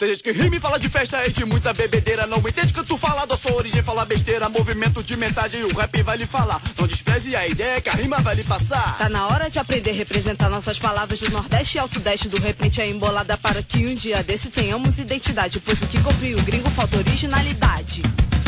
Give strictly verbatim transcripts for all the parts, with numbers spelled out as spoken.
Tem gente que rima e fala de festa e de muita bebedeira. Não entende que tu fala da sua origem, fala besteira. Movimento de mensagem, o rap vai lhe falar. Não despreze a ideia que a rima vai lhe passar. Tá na hora de aprender a representar nossas palavras do Nordeste ao Sudeste. Do repente é embolada para que um dia desse tenhamos identidade. Pois o que copia o gringo falta originalidade.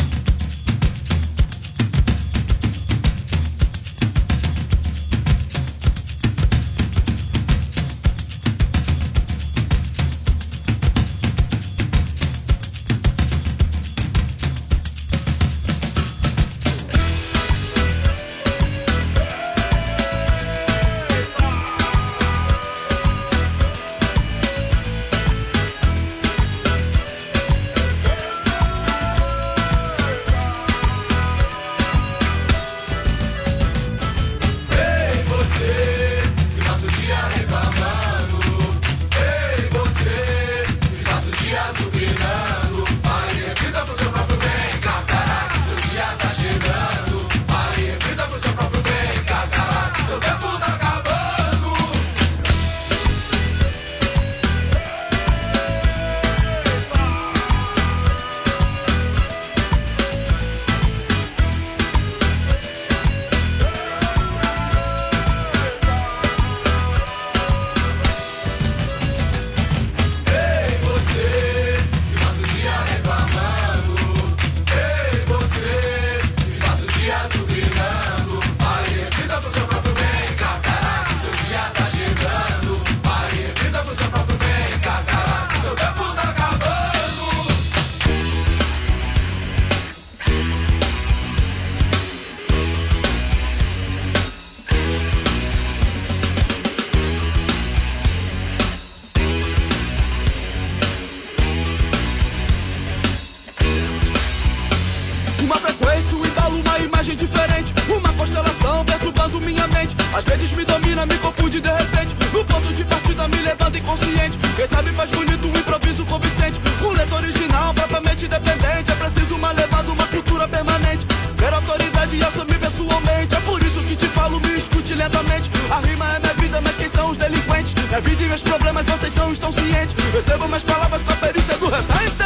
Às vezes me domina, me confunde de repente. No ponto de partida me levando inconsciente. Quem sabe faz bonito um improviso convincente. Com letra original, propriamente independente. É preciso uma levada, uma cultura permanente. Ter autoridade e assumir pessoalmente. É por isso que te falo, me escute lentamente. A rima é minha vida, mas quem são os delinquentes? Minha vida e meus problemas, vocês não estão cientes. Recebo minhas palavras com a perícia do repente.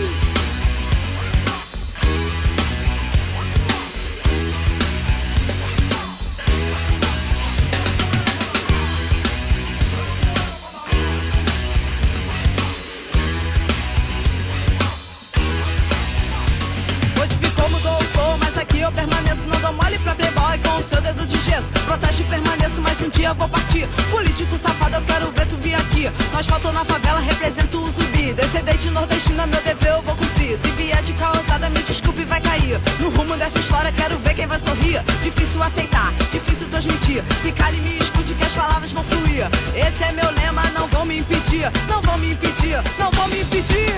Não dou mole pra playboy com o seu dedo de gesso. Protesto e permaneço, mas um dia vou partir. Político safado, eu quero ver tu vir aqui. Nós faltou na favela, represento o zumbi. Descendente nordestina, meu dever eu vou cumprir. Se vier de causada, me desculpe, vai cair. No rumo dessa história, quero ver quem vai sorrir. Difícil aceitar, difícil transmitir. Se cale e me escute que as palavras vão fluir. Esse é meu lema, não vão me impedir. Não vão me impedir, não vão me impedir.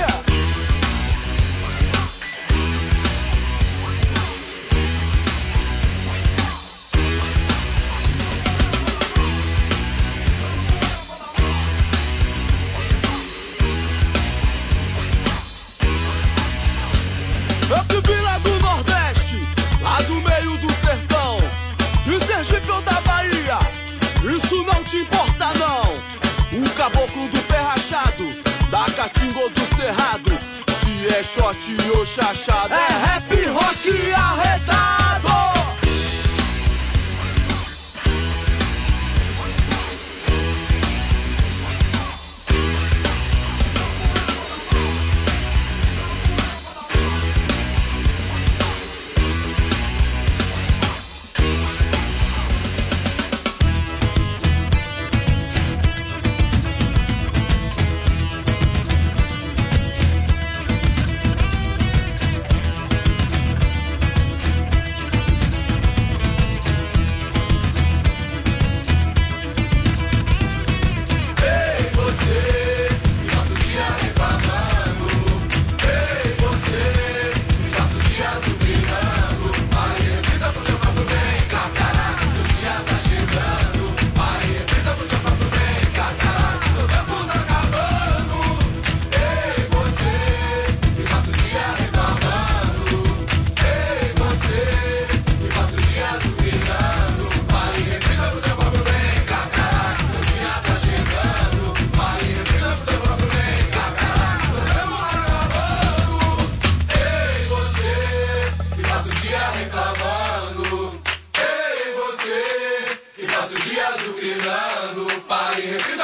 Eu que vim lá do Nordeste, lá do meio do sertão, de Sergipe ou da Bahia, isso não te importa não. O caboclo do pé rachado, da Caatinga ou do Cerrado, se é shot ou chachado, é rap rock arretado.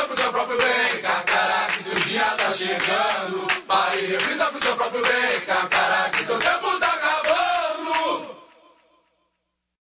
pro seu próprio bem. Carcará, que seu dia tá chegando. Pare e reflita pro seu próprio bem.